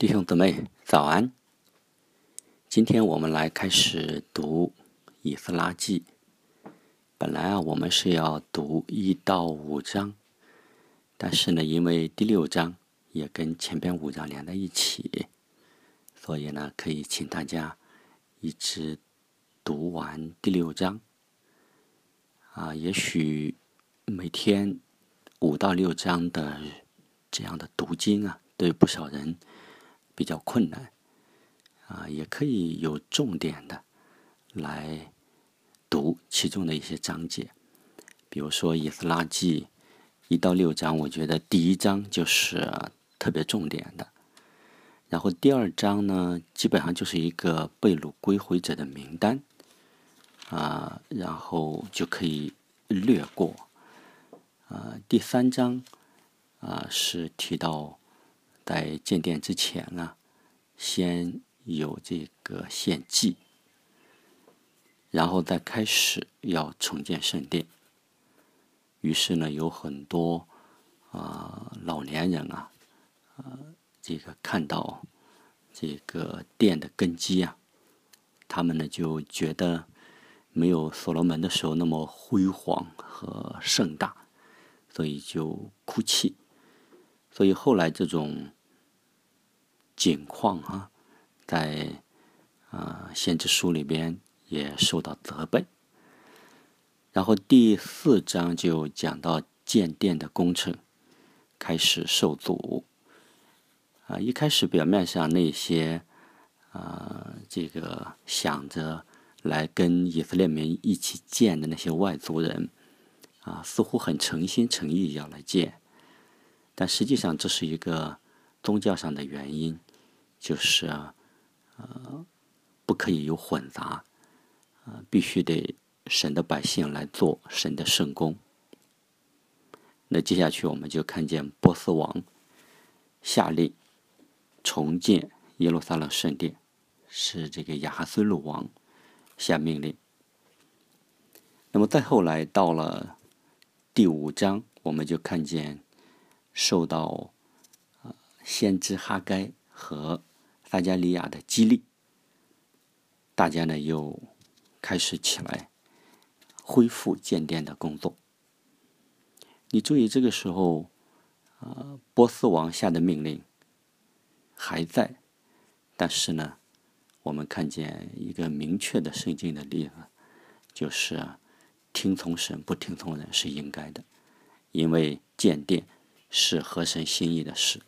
弟兄姊妹，早安！今天我们来开始读以斯拉记。本来我们是要读1到5章，但是呢，因为第6章也跟前边5章连在一起，所以呢，可以请大家一直读完第6章。也许每天5到6章的这样的读经对不少人比较困难也可以有重点的来读其中的一些章节。比如说以斯拉记1到6章，我觉得第1章就是特别重点的，然后第2章呢，基本上就是一个被掳归回者的名单然后就可以略过第3章是提到在建殿之前先有这个献祭，然后再开始要重建圣殿。于是呢，有很多老年人这个看到这个殿的根基他们呢就觉得没有所罗门的时候那么辉煌和盛大，所以就哭泣。所以后来这种景况在先知书里边也受到责备。然后第4章就讲到建殿的工程开始受阻一开始表面上那些这个想着来跟以色列民一起建的那些外族人似乎很诚心诚意要来建，但实际上这是一个宗教上的原因，就是不可以有混杂必须得神的百姓来做神的圣工。那接下去我们就看见波斯王下令重建耶路撒冷圣殿，是这个亚哈随鲁王下命令。那么再后来到了第5章，我们就看见受到先知哈该和撒迦利亚的激励，大家呢又开始起来恢复建殿的工作。你注意这个时候波斯王下的命令还在，但是呢我们看见一个明确的圣经的例子，就是听从神不听从人是应该的，因为建殿是合神心意的事。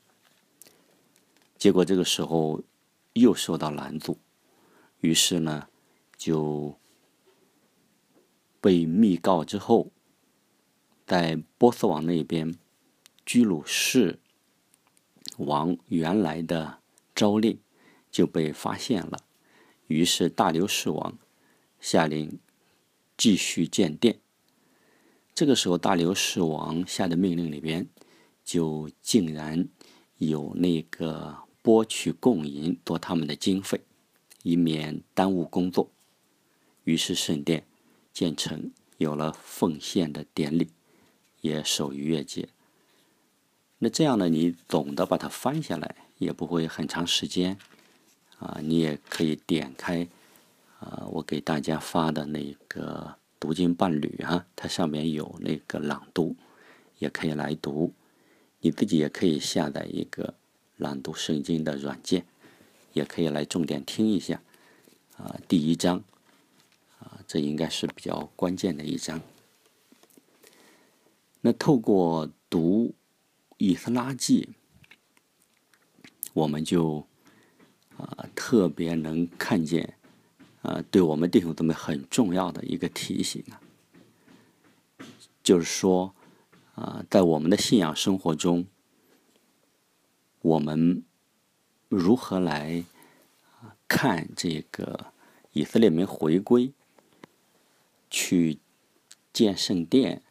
结果这个时候又受到拦阻，于是呢就被密告之后，在波斯王那边居鲁士王原来的诏令就被发现了，于是大流士王下令继续建殿。这个时候大流士王下的命令里边就竟然有那个拨取贡银做他们的经费，以免耽误工作。于是圣殿建成，有了奉献的典礼，也守逾越节。那这样呢，你总的把它翻下来也不会很长时间你也可以点开我给大家发的那个读经伴侣它上面有那个朗读，也可以来读。你自己也可以下载一个朗读圣经的软件，也可以来重点听一下第1章这应该是比较关键的一章。那透过读以斯拉记，我们就特别能看见对我们弟兄姊妹很重要的一个提醒就是说在我们的信仰生活中，我们如何来看这个以色列民回归去建圣殿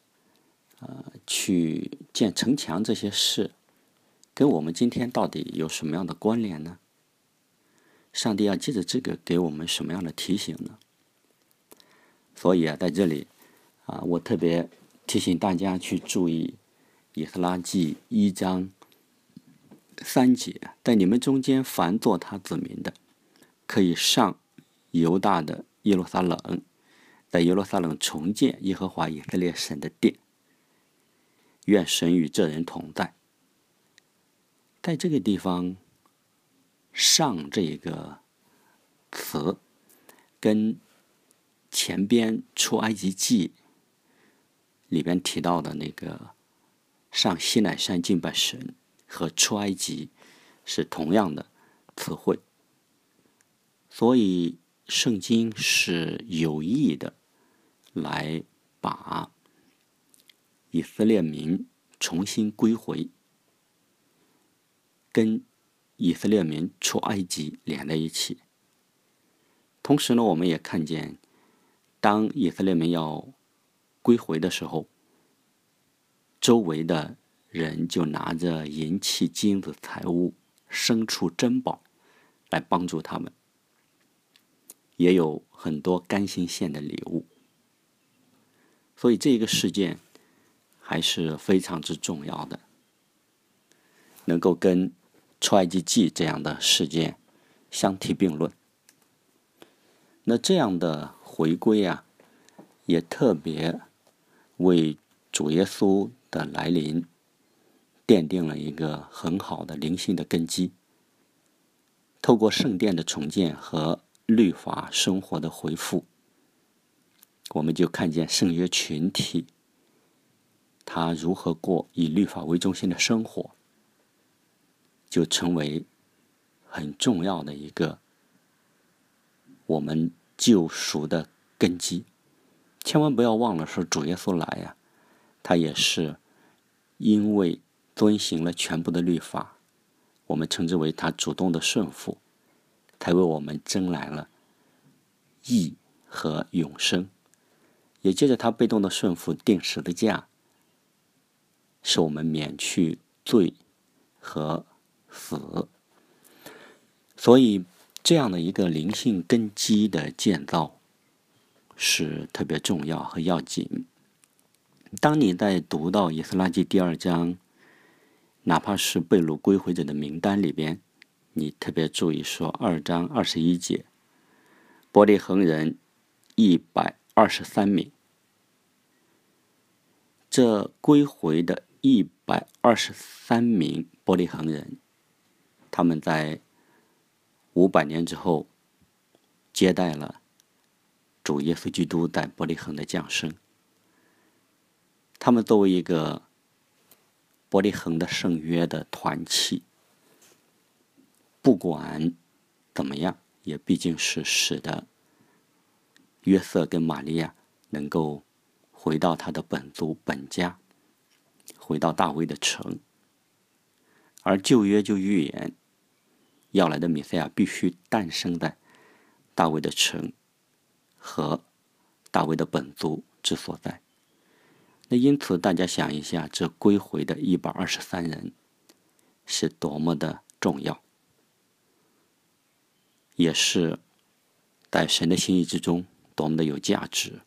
去建城墙这些事，跟我们今天到底有什么样的关联呢？上帝要借着这个给我们什么样的提醒呢？所以在这里我特别提醒大家去注意以斯拉记1章 3节，在你们中间凡做他子民的，可以上犹大的耶路撒冷，在耶路撒冷重建耶和华以色列神的殿。愿神与这人同在。在这个地方，上这个词跟前边出埃及记里边提到的那个上西乃山敬拜神和出埃及是同样的词汇，所以圣经是有意的来把以色列民重新归回跟以色列民出埃及连在一起。同时呢，我们也看见当以色列民要归回的时候，周围的人就拿着银器、金子、财物、牲畜、珍宝来帮助他们，也有很多甘心献的礼物。所以这个事件还是非常之重要的，能够跟出埃及记这样的事件相提并论。那这样的回归啊，也特别为主耶稣的来临奠定了一个很好的灵性的根基。透过圣殿的重建和律法生活的恢复，我们就看见圣约群体他如何过以律法为中心的生活，就成为很重要的一个我们救赎的根基。千万不要忘了说，主耶稣来啊，他也是因为遵行了全部的律法，我们称之为他主动的顺服，才为我们争来了义和永生。也借着他被动的顺服钉十字架，使我们免去罪和死。所以这样的一个灵性根基的建造是特别重要和要紧。当你在读到以斯拉记第2章，哪怕是被掳归回者的名单里边，你特别注意说2章21节，伯利恒人123名。这归回的123名伯利恒人，他们在500年之后接待了主耶稣基督在伯利恒的降生。他们作为一个伯利恒的圣约的团契，不管怎么样，也毕竟是使得约瑟跟玛利亚能够回到他的本族本家，回到大卫的城。而旧约就预言要来的弥赛亚必须诞生在大卫的城和大卫的本族之所在。那因此大家想一下，这归回的123人是多么的重要，也是在神的心意之中多么的有价值。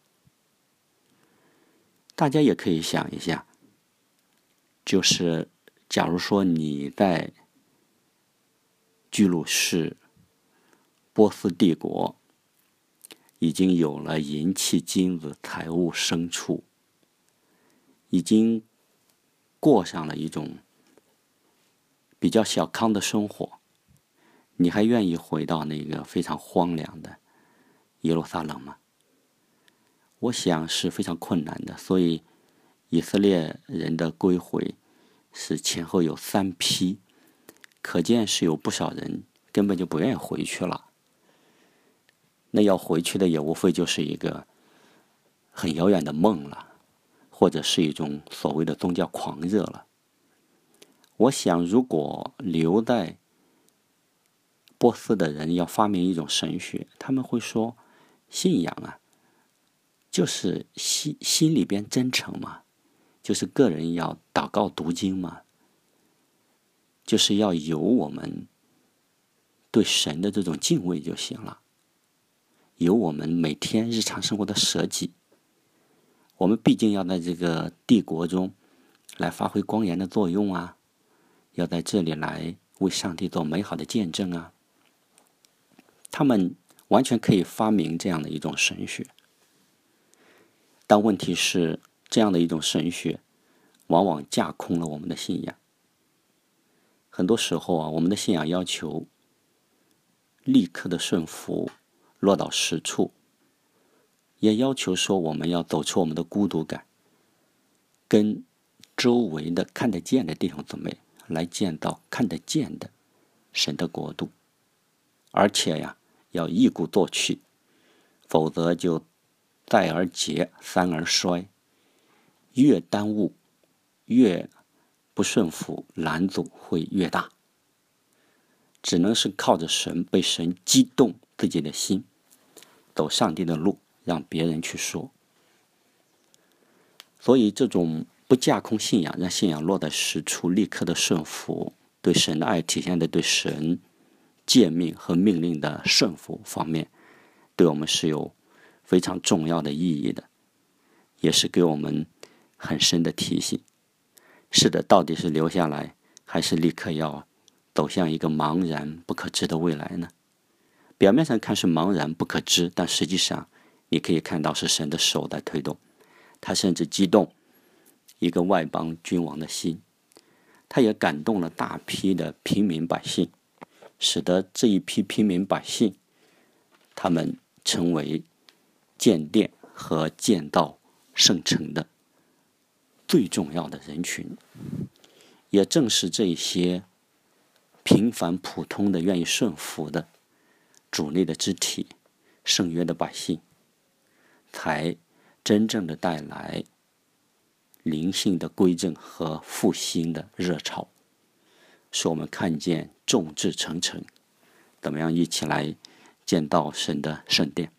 大家也可以想一下，就是假如说你在居鲁士波斯帝国已经有了银器、金子、财物、牲畜，已经过上了一种比较小康的生活，你还愿意回到那个非常荒凉的耶路撒冷吗？我想是非常困难的。所以以色列人的归回是前后有3批，可见是有不少人根本就不愿意回去了。那要回去的也无非就是一个很遥远的梦了，或者是一种所谓的宗教狂热了。我想如果留在波斯的人要发明一种神学，他们会说，信仰啊，就是心里边真诚嘛，就是个人要祷告读经嘛，就是要有我们对神的这种敬畏就行了，有我们每天日常生活的舍己。我们毕竟要在这个帝国中来发挥光盐的作用啊，要在这里来为上帝做美好的见证啊。他们完全可以发明这样的一种神学，但问题是，这样的一种神学往往架空了我们的信仰。很多时候啊，我们的信仰要求立刻的顺服，落到实处，也要求说我们要走出我们的孤独感，跟周围的看得见的弟兄姊妹来建造看得见的神的国度，而且呀，要一鼓作气，否则就再而竭，三而衰，越耽误，越不顺服，拦阻会越大。只能是靠着神，被神激动自己的心，走上帝的路，让别人去说。所以这种不架空信仰，让信仰落在实处，立刻的顺服，对神的爱体现在对神诫命和命令的顺服方面，对我们是有非常重要的意义的，也是给我们很深的提醒。是的，到底是留下来，还是立刻要走向一个茫然不可知的未来呢？表面上看是茫然不可知，但实际上你可以看到是神的手在推动。他甚至激动一个外邦君王的心，他也感动了大批的平民百姓，使得这一批平民百姓他们成为建殿和建造圣城的最重要的人群。也正是这一些平凡普通的愿意顺服的主内的肢体，圣约的百姓，才真正的带来灵性的归正和复兴的热潮，使我们看见众志成城，怎么样一起来建造神的圣殿。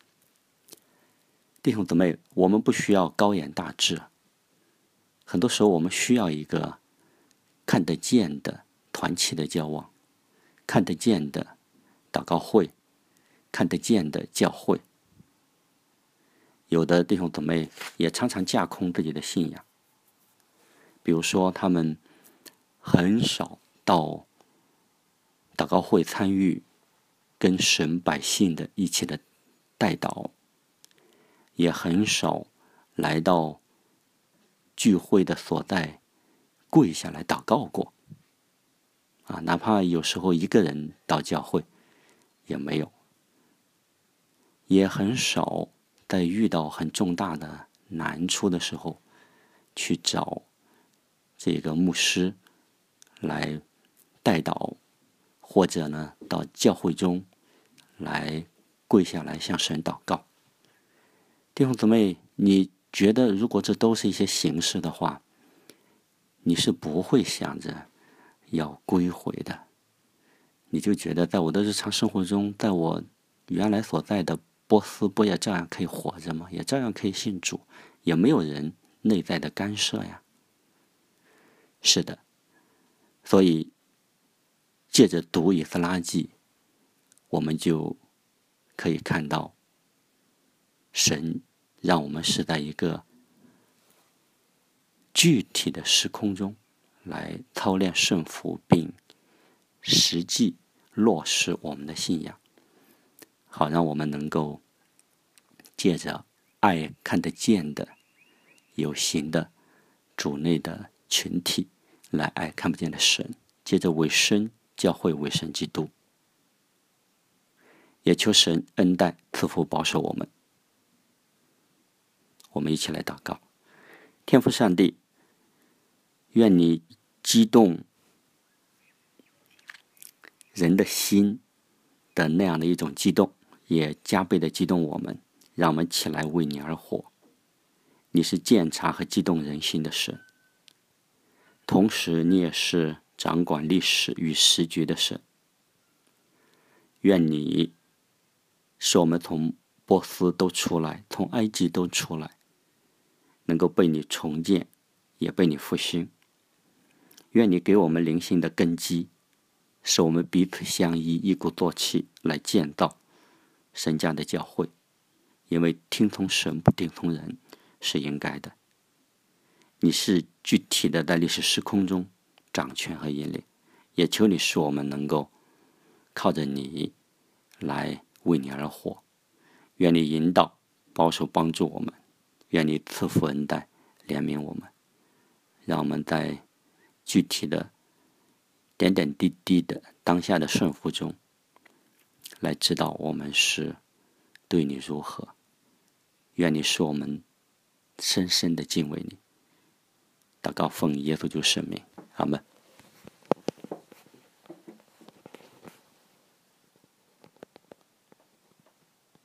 弟兄姊妹，我们不需要高言大志，很多时候我们需要一个看得见的团契的交往，看得见的祷告会，看得见的教会。有的弟兄姊妹也常常架空自己的信仰，比如说他们很少到祷告会参与跟神百姓的一起的代祷，也很少来到聚会的所在跪下来祷告过啊，哪怕有时候一个人到教会也没有，也很少在遇到很重大的难处的时候去找这个牧师来代祷，或者呢到教会中来跪下来向神祷告。弟兄姊妹，你觉得如果这都是一些形式的话，你是不会想着要归回的。你就觉得在我的日常生活中，在我原来所在的波斯不也照样可以活着吗？也照样可以信主，也没有人内在的干涉呀。是的，所以借着读以斯拉记，我们就可以看到神让我们是在一个具体的时空中来操练顺服，并实际落实我们的信仰，好让我们能够借着爱看得见的有形的主内的群体来爱看不见的神，借着委身教会委身基督，也求神恩待赐福保守我们。我们一起来祷告。天父上帝，愿你激动人的心的那样的一种激动，也加倍的激动我们，让我们起来为你而活。你是鉴察和激动人心的神，同时你也是掌管历史与时局的神。愿你使我们从波斯都出来，从埃及都出来，能够被你重建，也被你复兴。愿你给我们灵性的根基，使我们彼此相依，一鼓作气来建造神家的教会。因为听从神不听从人是应该的。你是具体的在历史时空中掌权和引领， 也求你使我们能够靠着你来为你而活。愿你引导、保守、帮助我们，愿你赐福恩待、怜悯我们，让我们在具体的点点滴滴的当下的顺服中，来知道我们是对你如何。愿你使我们深深的敬畏你。祷告奉耶稣基督圣名，阿们。